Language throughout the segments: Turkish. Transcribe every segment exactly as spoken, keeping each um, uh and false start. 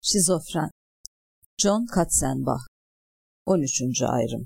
Şizofren. John Katzenbach. on üçüncü ayrım.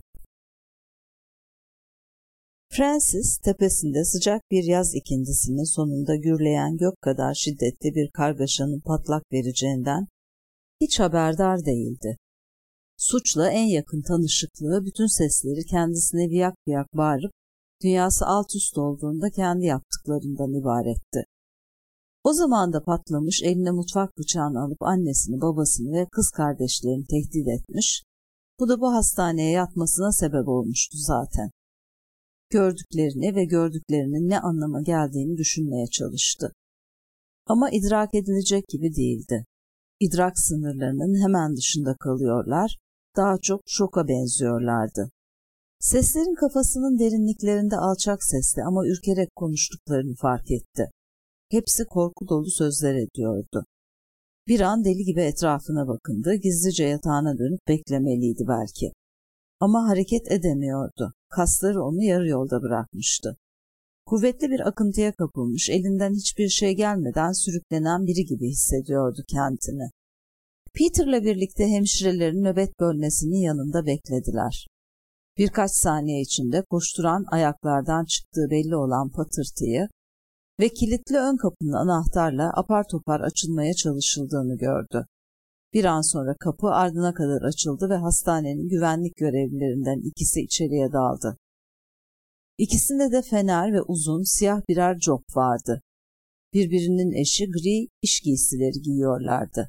Francis, tepesinde sıcak bir yaz ikindisinin sonunda gürleyen gök kadar şiddetli bir kargaşanın patlak vereceğinden hiç haberdar değildi. Suçla en yakın tanışıklığı bütün sesleri kendisine viyak viyak bağırıp dünyası alt üst olduğunda kendi yaptıklarından ibaretti. O zaman da patlamış, eline mutfak bıçağını alıp annesini, babasını ve kız kardeşlerini tehdit etmiş, bu da bu hastaneye yatmasına sebep olmuştu zaten. Gördüklerini ve gördüklerinin ne anlama geldiğini düşünmeye çalıştı. Ama idrak edilecek gibi değildi. İdrak sınırlarının hemen dışında kalıyorlar, daha çok şoka benziyorlardı. Seslerin kafasının derinliklerinde alçak sesli ama ürkerek konuştuklarını fark etti. Hepsi korku dolu sözler ediyordu. Bir an deli gibi etrafına bakındı, gizlice yatağına dönüp beklemeliydi belki. Ama hareket edemiyordu. Kasları onu yarı yolda bırakmıştı. Kuvvetli bir akıntıya kapılmış, elinden hiçbir şey gelmeden sürüklenen biri gibi hissediyordu kendini. Peter'la birlikte hemşirelerin nöbet bölmesinin yanında beklediler. Birkaç saniye içinde koşturan ayaklardan çıktığı belli olan patırtıyı ve kilitli ön kapının anahtarla apar topar açılmaya çalışıldığını gördü. Bir an sonra kapı ardına kadar açıldı ve hastanenin güvenlik görevlilerinden ikisi içeriye daldı. İkisinde de fener ve uzun siyah birer cop vardı. Birbirinin eşi gri iş giysileri giyiyorlardı.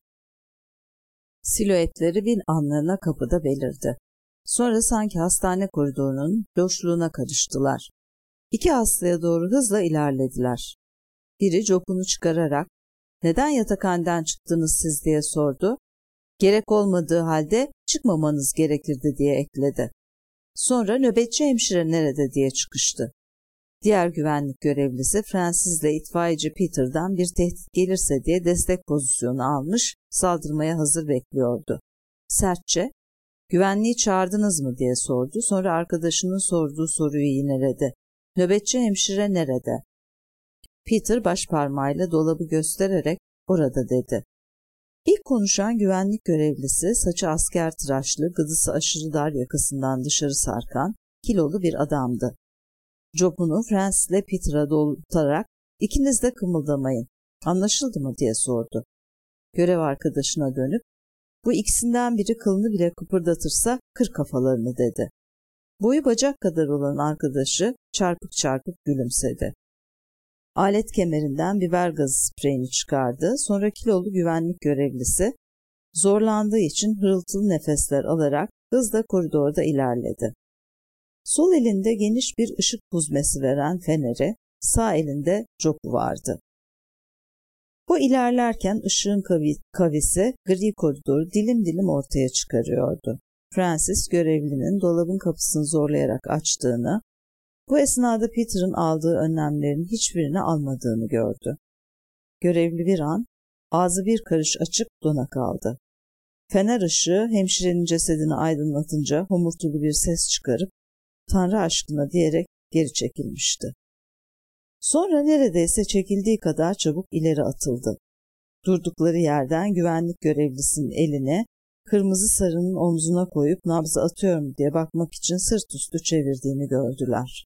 Silüetleri bir anlığına kapıda belirdi. Sonra sanki hastane koridorunun loşluğuna karıştılar. İki hastaya doğru hızla ilerlediler. Biri copunu çıkararak "Neden yatakhaneden çıktınız siz?" diye sordu. "Gerek olmadığı halde çıkmamanız gerekirdi" diye ekledi. Sonra "Nöbetçi hemşire nerede?" diye çıkıştı. Diğer güvenlik görevlisi Francis'le itfaiyeci Peter'dan bir tehdit gelirse diye destek pozisyonu almış, saldırmaya hazır bekliyordu. Sertçe "Güvenliği çağırdınız mı?" diye sordu. Sonra arkadaşının sorduğu soruyu yineledi. "Nöbetçi hemşire nerede?" Peter başparmağıyla dolabı göstererek "Orada" dedi. İlk konuşan güvenlik görevlisi, saçı asker tıraşlı, gıdısı aşırı dar yakasından dışarı sarkan, kilolu bir adamdı. Copunu Francis ile Peter'a doğrultarak "İkiniz de kımıldamayın, anlaşıldı mı?" diye sordu. Görev arkadaşına dönüp "Bu ikisinden biri kılını bile kıpırdatırsa kır kafalarını" dedi. Boyu bacak kadar olan arkadaşı çarpık çarpık gülümsedi. Alet kemerinden biber gazı spreyini çıkardı. Sonra kilolu güvenlik görevlisi zorlandığı için hırıltılı nefesler alarak hızla koridorda ilerledi. Sol elinde geniş bir ışık huzmesi veren feneri, sağ elinde copu vardı. O ilerlerken ışığın kavi, kavisi gri koridoru dilim dilim ortaya çıkarıyordu. Francis görevlinin dolabın kapısını zorlayarak açtığını, bu esnada Peter'ın aldığı önlemlerin hiçbirini almadığını gördü. Görevli bir an ağzı bir karış açık dona kaldı. Fener ışığı hemşirenin cesedini aydınlatınca homurtulu bir ses çıkarıp "Tanrı aşkına" diyerek geri çekilmişti. Sonra neredeyse çekildiği kadar çabuk ileri atıldı. Durdukları yerden güvenlik görevlisinin elini kırmızı sarının omzuna koyup nabzı atıyor mu diye bakmak için sırt üstü çevirdiğini gördüler.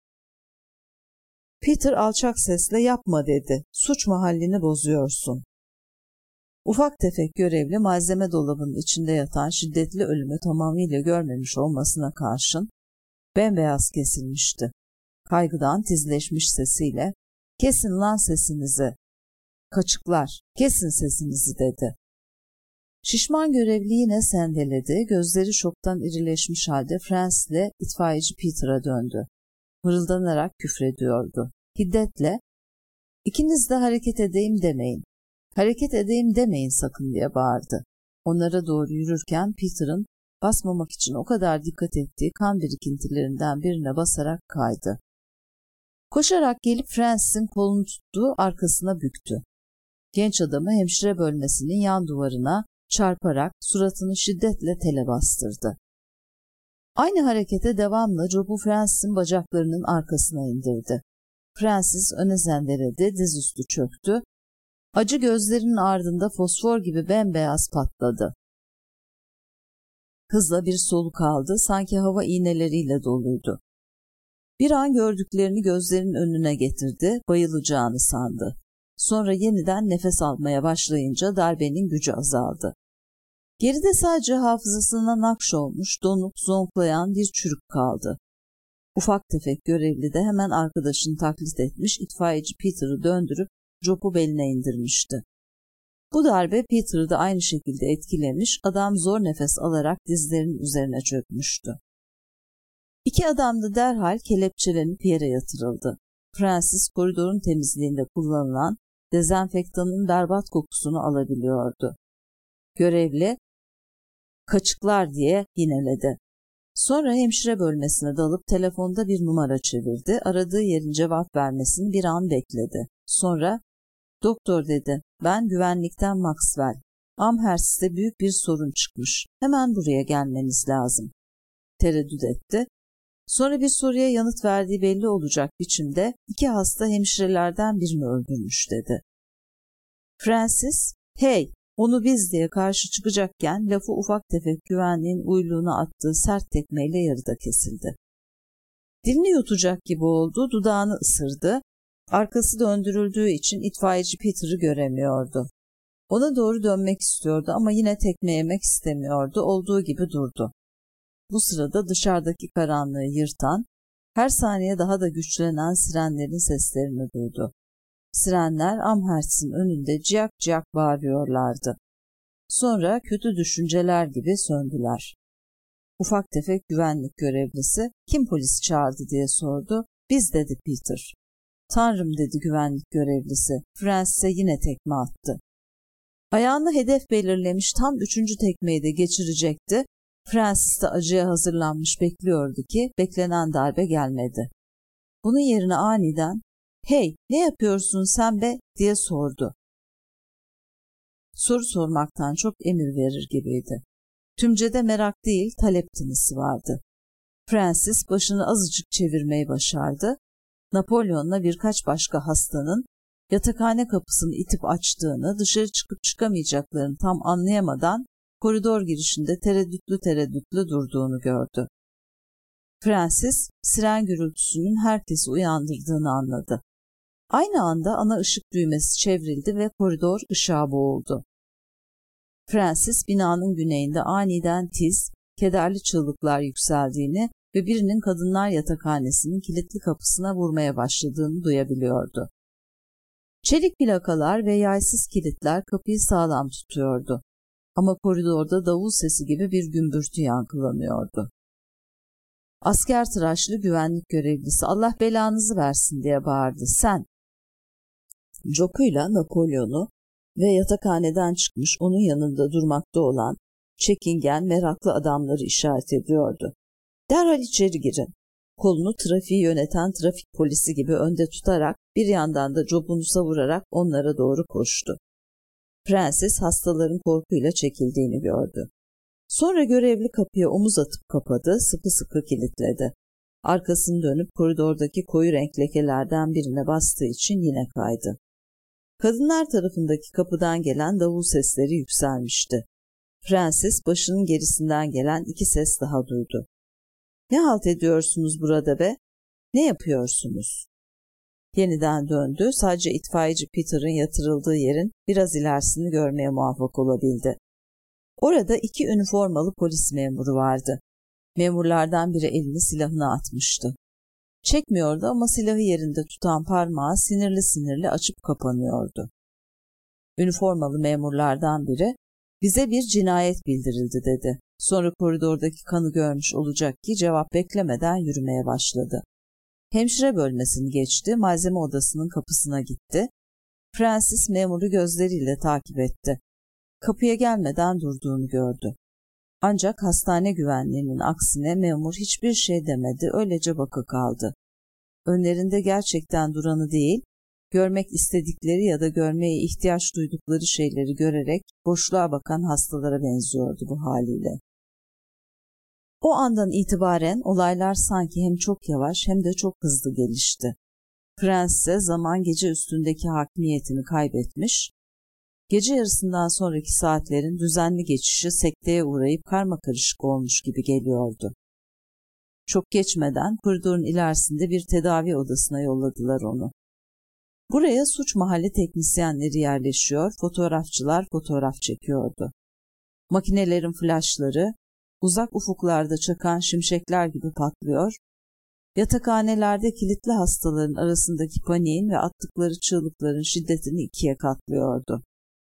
Peter alçak sesle "Yapma" dedi. "Suç mahallini bozuyorsun." Ufak tefek görevli malzeme dolabının içinde yatan şiddetli ölümü tamamıyla görmemiş olmasına karşın bembeyaz kesilmişti. Kaygıdan tizleşmiş sesiyle "Kesin lan sesinizi. Kaçıklar, kesin sesinizi" dedi. Şişman görevli yine sendeledi, gözleri şoktan irileşmiş halde Francis ile itfaiyeci Peter'a döndü. Mırıldanarak küfrediyordu. Hiddetle "İkiniz de hareket edeyim demeyin, hareket edeyim demeyin sakın" diye bağırdı. Onlara doğru yürürken Peter'ın basmamak için o kadar dikkat ettiği kan birikintilerinden birine basarak kaydı. Koşarak gelip Francis'in kolunu tuttu, arkasına büktü. Genç adamı hemşire bölmesinin yan duvarına çarparak suratını şiddetle tele bastırdı. Aynı harekete devamla copu Francis'in bacaklarının arkasına indirdi. Francis öne zendeledi, dizüstü çöktü. Acı gözlerinin ardında fosfor gibi bembeyaz patladı. Hızla bir soluk aldı, sanki hava iğneleriyle doluydu. Bir an gördüklerini gözlerinin önüne getirdi, bayılacağını sandı. Sonra yeniden nefes almaya başlayınca darbenin gücü azaldı. Geride sadece hafızasına nakş olmuş, donup zonklayan bir çürük kaldı. Ufak tefek görevli de hemen arkadaşını taklit etmiş, itfaiyeci Peter'ı döndürüp copu beline indirmişti. Bu darbe Peter'ı da aynı şekilde etkilemiş, adam zor nefes alarak dizlerinin üzerine çökmüştü. İki adam da derhal kelepçelenip yere yatırıldı. Francis koridorun temizliğinde kullanılan dezenfektanın berbat kokusunu alabiliyordu. Görevli, "Kaçıklar" diye yineledi. Sonra hemşire bölmesine dalıp telefonda bir numara çevirdi. Aradığı yerin cevap vermesini bir an bekledi. Sonra, "Doktor" dedi, "ben güvenlikten Maxwell. Amherst'te büyük bir sorun çıkmış. Hemen buraya gelmeniz lazım." Tereddüt etti. Sonra bir soruya yanıt verdiği belli olacak biçimde iki hasta hemşirelerden birini öldürmüş dedi. Francis, "Hey, onu biz" diye karşı çıkacakken lafı ufak tefek güvenliğin uyluğuna attığı sert tekmeyle yarıda kesildi. Dilini yutacak gibi oldu, dudağını ısırdı. Arkası döndürüldüğü için itfaiyeci Peter'ı göremiyordu. Ona doğru dönmek istiyordu ama yine tekme yemek istemiyordu, olduğu gibi durdu. Bu sırada dışarıdaki karanlığı yırtan, her saniye daha da güçlenen sirenlerin seslerini duydu. Sirenler Amherst'in önünde ciyak ciyak bağırıyorlardı. Sonra kötü düşünceler gibi söndüler. Ufak tefek güvenlik görevlisi, "Kim polis çağırdı?" diye sordu. "Biz" dedi Peter. "Tanrım" dedi güvenlik görevlisi. Francis'e yine tekme attı. Ayağını hedef belirlemiş, tam üçüncü tekmeyi de geçirecekti. Francis de acıya hazırlanmış bekliyordu ki beklenen darbe gelmedi. Bunun yerine aniden, "Hey, ne yapıyorsun sen be?" diye sordu. Soru sormaktan çok emir verir gibiydi. Tümcede merak değil, talep tınısı vardı. Francis başını azıcık çevirmeyi başardı. Napolyon'la birkaç başka hastanın yatakhane kapısını itip açtığını, dışarı çıkıp çıkamayacaklarını tam anlayamadan koridor girişinde tereddütlü tereddütlü durduğunu gördü. Francis, siren gürültüsünün herkesi uyandırdığını anladı. Aynı anda ana ışık düğmesi çevrildi ve koridor ışığa boğuldu. Francis, binanın güneyinde aniden tiz, kederli çığlıklar yükseldiğini ve birinin kadınlar yatakhanesinin kilitli kapısına vurmaya başladığını duyabiliyordu. Çelik plakalar ve yaysız kilitler kapıyı sağlam tutuyordu. Ama koridorda davul sesi gibi bir gümbürtü yankılanıyordu. Asker tıraşlı güvenlik görevlisi, "Allah belanızı versin" diye bağırdı. "Sen!" Jokuyla Napolyon'u ve yatakhaneden çıkmış onun yanında durmakta olan çekingen, meraklı adamları işaret ediyordu. "Derhal içeri girin." Kolunu trafiği yöneten trafik polisi gibi önde tutarak, bir yandan da copunu savurarak onlara doğru koştu. Francis hastaların korkuyla çekildiğini gördü. Sonra görevli kapıya omuz atıp kapadı, sıkı sıkı kilitledi. Arkasını dönüp koridordaki koyu renk lekelerden birine bastığı için yine kaydı. Kadınlar tarafındaki kapıdan gelen davul sesleri yükselmişti. Francis başının gerisinden gelen iki ses daha duydu. "Ne halt ediyorsunuz burada be? Ne yapıyorsunuz?" Yeniden döndü, sadece itfaiyeci Peter'ın yatırıldığı yerin biraz ilerisini görmeye muvaffak olabildi. Orada iki üniformalı polis memuru vardı. Memurlardan biri elini silahına atmıştı. Çekmiyordu ama silahı yerinde tutan parmağı sinirli sinirli açıp kapanıyordu. Üniformalı memurlardan biri, "Bize bir cinayet bildirildi" dedi. Sonra koridordaki kanı görmüş olacak ki cevap beklemeden yürümeye başladı. Hemşire bölmesini geçti, malzeme odasının kapısına gitti. Francis memuru gözleriyle takip etti. Kapıya gelmeden durduğunu gördü. Ancak hastane güvenliğinin aksine memur hiçbir şey demedi, öylece baka kaldı. Önlerinde gerçekten duranı değil, görmek istedikleri ya da görmeye ihtiyaç duydukları şeyleri görerek boşluğa bakan hastalara benziyordu bu haliyle. O andan itibaren olaylar sanki hem çok yavaş hem de çok hızlı gelişti. Francis'e zaman gece üstündeki hakimiyetini kaybetmiş, Gece yarısından sonraki saatlerin düzenli geçişi sekteye uğrayıp karmakarışık olmuş gibi geliyordu. Çok geçmeden koridorun ilerisinde bir tedavi odasına yolladılar onu. Buraya suç mahalli teknisyenleri yerleşiyor, fotoğrafçılar fotoğraf çekiyordu. Makinelerin flaşları uzak ufuklarda çakan şimşekler gibi patlıyor, yatakhanelerde kilitli hastaların arasındaki paniğin ve attıkları çığlıkların şiddetini ikiye katlıyordu.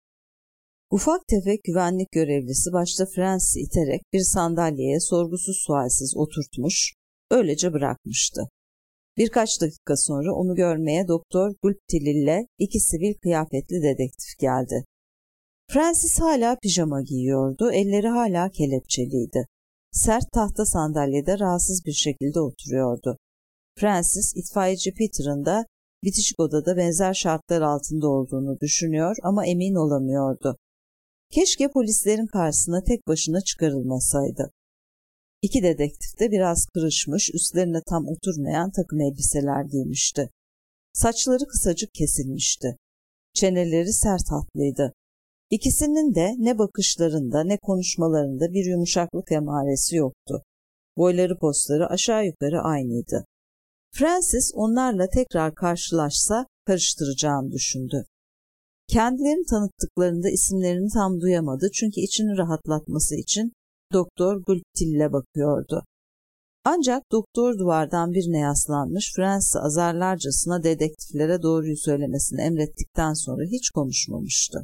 Ufak tefek güvenlik görevlisi başta Francis'i iterek bir sandalyeye sorgusuz sualsiz oturtmuş, öylece bırakmıştı. Birkaç dakika sonra onu görmeye Doktor Gulptil ile iki sivil kıyafetli dedektif geldi. Francis hala pijama giyiyordu, elleri hala kelepçeliydi. Sert tahta sandalyede rahatsız bir şekilde oturuyordu. Francis, itfaiyeci Peter'ın da bitişik odada benzer şartlar altında olduğunu düşünüyor ama emin olamıyordu. Keşke polislerin karşısına tek başına çıkarılmasaydı. İki dedektif de biraz kırışmış, üstlerine tam oturmayan takım elbiseler giymişti. Saçları kısacık kesilmişti. Çeneleri sert hatlıydı. İkisinin de ne bakışlarında ne konuşmalarında bir yumuşaklık emaresi yoktu. Boyları postları aşağı yukarı aynıydı. Francis onlarla tekrar karşılaşsa karıştıracağını düşündü. Kendilerini tanıttıklarında isimlerini tam duyamadı çünkü içini rahatlatması için Doktor Gulptil'e bakıyordu. Ancak doktor duvardan birine yaslanmış, Francis'i azarlarcasına dedektiflere doğruyu söylemesini emrettikten sonra hiç konuşmamıştı.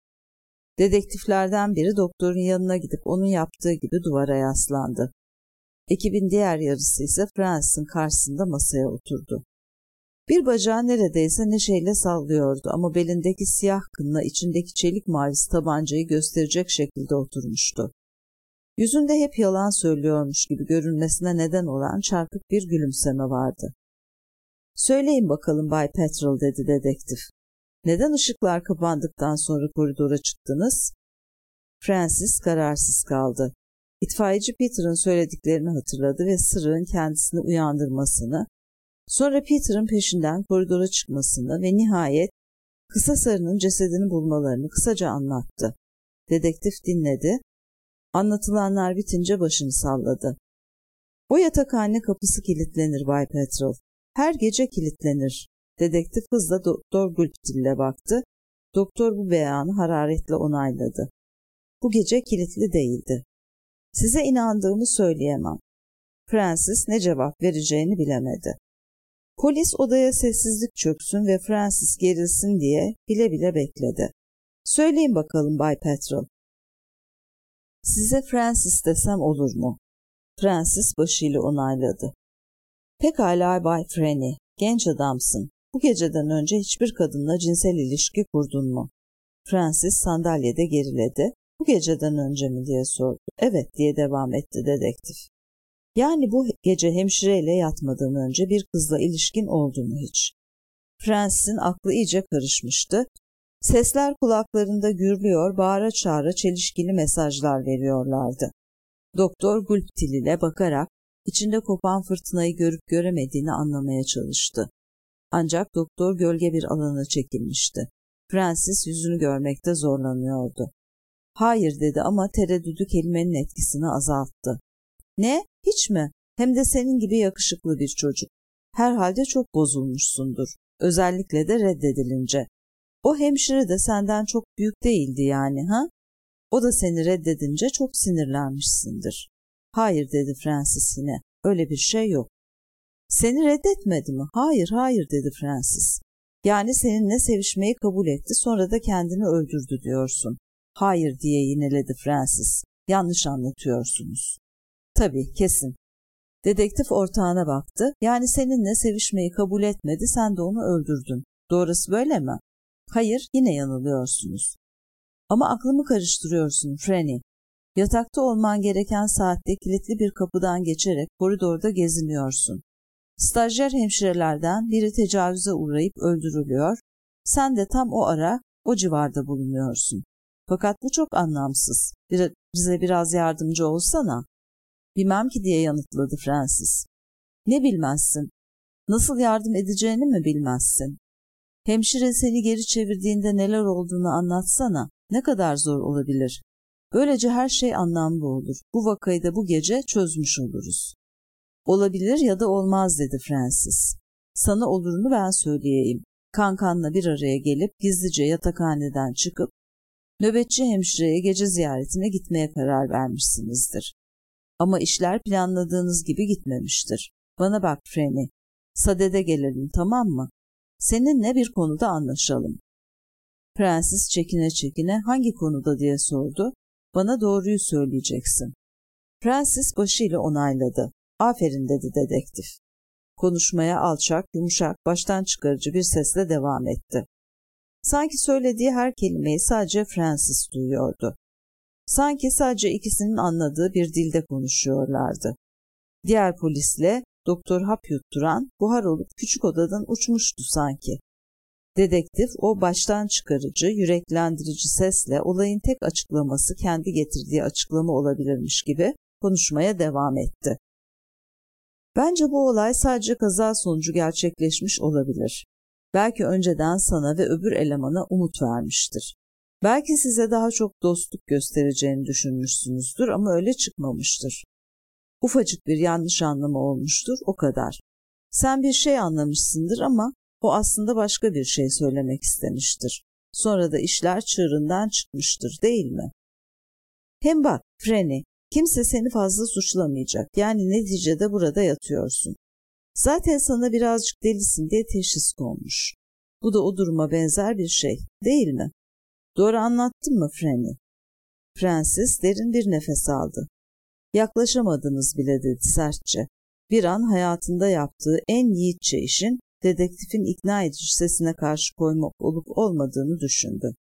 Dedektiflerden biri doktorun yanına gidip onun yaptığı gibi duvara yaslandı. Ekibin diğer yarısı ise Francis'in karşısında masaya oturdu. Bir bacağı neredeyse neşeyle sallıyordu ama belindeki siyah kınla içindeki çelik mavisi tabancayı gösterecek şekilde oturmuştu. Yüzünde hep yalan söylüyormuş gibi görünmesine neden olan çarpık bir gülümseme vardı. "Söyleyin bakalım Bay Petrel," dedi dedektif. "Neden ışıklar kapandıktan sonra koridora çıktınız?" Francis kararsız kaldı. İtfaiyeci Peter'ın söylediklerini hatırladı ve sırrın kendisini uyandırmasını, sonra Peter'ın peşinden koridora çıkmasını ve nihayet kısa sarının cesedini bulmalarını kısaca anlattı. Dedektif dinledi. Anlatılanlar bitince başını salladı. "O yatakhane kapısı kilitlenir Bay Petrel. Her gece kilitlenir." Dedektif hızla Doktor Gulptil'e baktı. Doktor bu beyanı hararetle onayladı. "Bu gece kilitli değildi." "Size inandığımı söyleyemem." Francis ne cevap vereceğini bilemedi. Polis odaya sessizlik çöksün ve Francis gerilsin diye bile bile bekledi. "Söyleyin bakalım Bay Petrel." "Size Francis desem olur mu?" Francis başıyla onayladı. "Pekala Bay Freni, genç adamsın. Bu geceden önce hiçbir kadınla cinsel ilişki kurdun mu?" Francis sandalyede geriledi. "Bu geceden önce mi?" diye sordu. "Evet," diye devam etti dedektif. "Yani bu gece hemşireyle yatmadan önce bir kızla ilişkin oldu mu hiç?" Francis'in aklı iyice karışmıştı. Sesler kulaklarında gürlüyor, bağıra çağıra çelişkili mesajlar veriyorlardı. Doktor Gulptil ile bakarak içinde kopan fırtınayı görüp göremediğini anlamaya çalıştı. Ancak doktor gölge bir alana çekilmişti. Francis yüzünü görmekte zorlanıyordu. "Hayır," dedi ama tereddüdü kelimenin etkisini azalttı. "Ne? Hiç mi? Hem de senin gibi yakışıklı bir çocuk. Herhalde çok bozulmuşsundur. Özellikle de reddedilince. O hemşire de senden çok büyük değildi yani, ha? O da seni reddedince çok sinirlenmişsindir." "Hayır," dedi Francis yine. "Öyle bir şey yok." "Seni reddetmedi mi?" "Hayır, hayır," dedi Francis. "Yani seninle sevişmeyi kabul etti, sonra da kendini öldürdü diyorsun." "Hayır," diye yineledi Francis. "Yanlış anlatıyorsunuz." "Tabii, kesin." Dedektif ortağına baktı. "Yani seninle sevişmeyi kabul etmedi, sen de onu öldürdün. Doğrusu böyle mi?" "Hayır, yine yanılıyorsunuz." "Ama aklımı karıştırıyorsun Freni. Yatakta olman gereken saatte kilitli bir kapıdan geçerek koridorda geziniyorsun. Stajyer hemşirelerden biri tecavüze uğrayıp öldürülüyor. Sen de tam o ara o civarda bulunuyorsun. Fakat bu çok anlamsız. Bir, bize biraz yardımcı olsana." "Bilmem ki," diye yanıtladı Francis. "Ne bilmezsin? Nasıl yardım edeceğini mi bilmezsin?" Hemşire seni geri çevirdiğinde neler olduğunu anlatsana. Ne kadar zor olabilir? Böylece her şey anlamlı olur. Bu vakayı da bu gece çözmüş oluruz. Olabilir ya da olmaz dedi Francis. Sana olurunu ben söyleyeyim. Kankanla bir araya gelip gizlice yatakhaneden çıkıp nöbetçi hemşireye gece ziyaretine gitmeye karar vermişsinizdir. Ama işler planladığınız gibi gitmemiştir. Bana bak Franny, sadede gelelim, tamam mı? Seninle bir konuda anlaşalım. Prenses çekine çekine hangi konuda diye sordu. Bana doğruyu söyleyeceksin. Prenses başıyla onayladı. Aferin dedi dedektif. Konuşmaya alçak, yumuşak, baştan çıkarıcı bir sesle devam etti. Sanki söylediği her kelimeyi sadece Francis duyuyordu. Sanki sadece ikisinin anladığı bir dilde konuşuyorlardı. Diğer polisle Doktor hap yutturan buhar olup küçük odadan uçmuştu sanki. Dedektif o baştan çıkarıcı, yüreklendirici sesle olayın tek açıklaması kendi getirdiği açıklama olabilirmiş gibi konuşmaya devam etti. Bence bu olay sadece kaza sonucu gerçekleşmiş olabilir. Belki önceden sana ve öbür elemana umut vermiştir. Belki size daha çok dostluk göstereceğini düşünmüşsünüzdür ama öyle çıkmamıştır. Ufacık bir yanlış anlama olmuştur, o kadar. Sen bir şey anlamışsındır ama o aslında başka bir şey söylemek istemiştir. Sonra da işler çığırından çıkmıştır, değil mi? Hem bak Franny, kimse seni fazla suçlamayacak. Yani neticede burada yatıyorsun. Zaten sana birazcık delisin diye teşhis konmuş. Bu da o duruma benzer bir şey, değil mi? Doğru anlattım mı Franny? Francis derin bir nefes aldı. Yaklaşamadınız bile dedi sertçe. Bir an hayatında yaptığı en yiğitçe işin dedektifin ikna edici sesine karşı koymak olup olmadığını düşündü.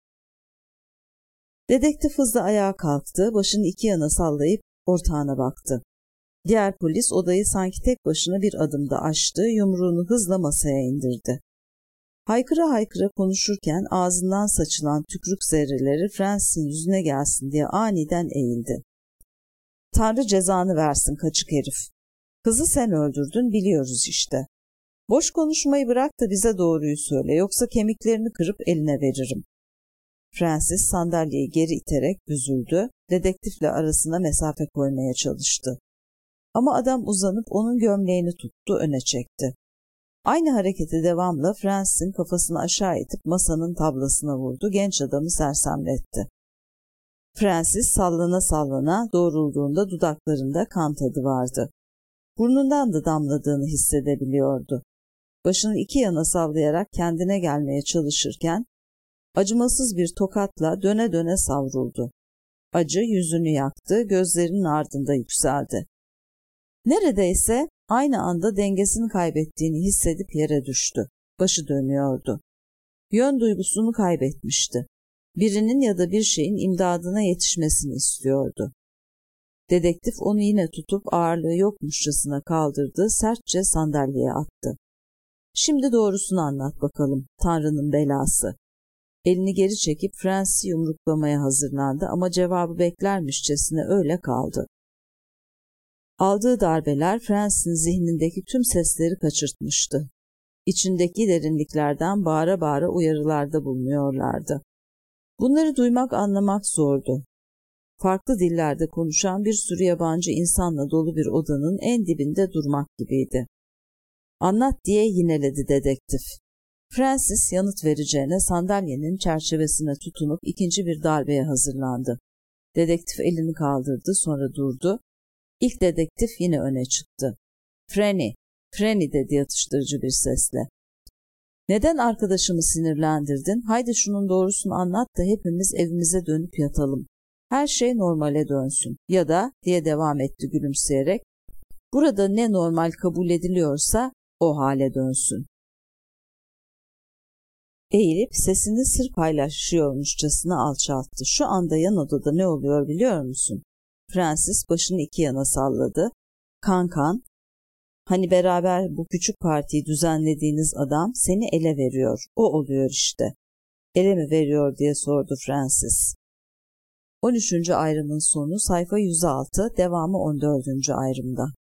Dedektif hızla ayağa kalktı, başını iki yana sallayıp ortağına baktı. Diğer polis odayı sanki tek başına bir adımda aştı, yumruğunu hızla masaya indirdi. Haykıra haykıra konuşurken ağzından saçılan tükrük zerreleri Francis'in yüzüne gelsin diye aniden eğildi. Tanrı cezanı versin kaçık herif. Kızı sen öldürdün, biliyoruz işte. Boş konuşmayı bırak da bize doğruyu söyle, yoksa kemiklerini kırıp eline veririm. Francis sandalyeyi geri iterek üzüldü, dedektifle arasına mesafe koymaya çalıştı. Ama adam uzanıp onun gömleğini tuttu, öne çekti. Aynı hareketi devamla Francis'in kafasını aşağı itip masanın tablasına vurdu, genç adamı sersemletti. Francis sallana sallana doğrulduğunda dudaklarında kan tadı vardı. Burnundan da damladığını hissedebiliyordu. Başını iki yana sallayarak kendine gelmeye çalışırken acımasız bir tokatla döne döne savruldu. Acı yüzünü yaktı, gözlerinin ardında yükseldi. Neredeyse aynı anda dengesini kaybettiğini hissedip yere düştü. Başı dönüyordu. Yön duygusunu kaybetmişti. Birinin ya da bir şeyin imdadına yetişmesini istiyordu. Dedektif onu yine tutup ağırlığı yokmuşçasına kaldırdı, sertçe sandalyeye attı. Şimdi doğrusunu anlat bakalım, Tanrı'nın belası. Elini geri çekip Francis'i yumruklamaya hazırlandı ama cevabı beklermişçesine öyle kaldı. Aldığı darbeler Francis'in zihnindeki tüm sesleri kaçırtmıştı. İçindeki derinliklerden bağıra bağıra uyarılarda bulunuyorlardı. Bunları duymak, anlamak zordu. Farklı dillerde konuşan bir sürü yabancı insanla dolu bir odanın en dibinde durmak gibiydi. Anlat diye yineledi dedektif. Francis yanıt vereceğine sandalyenin çerçevesine tutunup ikinci bir darbeye hazırlandı. Dedektif elini kaldırdı, sonra durdu. İlk dedektif yine öne çıktı. Franny, Franny dedi yatıştırıcı bir sesle. Neden arkadaşımı sinirlendirdin? Haydi şunun doğrusunu anlat da hepimiz evimize dönüp yatalım. Her şey normale dönsün. Ya da diye devam etti gülümseyerek, burada ne normal kabul ediliyorsa o hale dönsün. Eğilip sesini sır paylaşıyormuşçasına alçalttı. Şu anda yan odada ne oluyor biliyor musun? Francis başını iki yana salladı. Kankan, hani beraber bu küçük partiyi düzenlediğiniz adam seni ele veriyor. O oluyor işte. Ele mi veriyor diye sordu Francis. on üçüncü ayrımın sonu sayfa yüz altı, devamı on dördüncü ayrımda.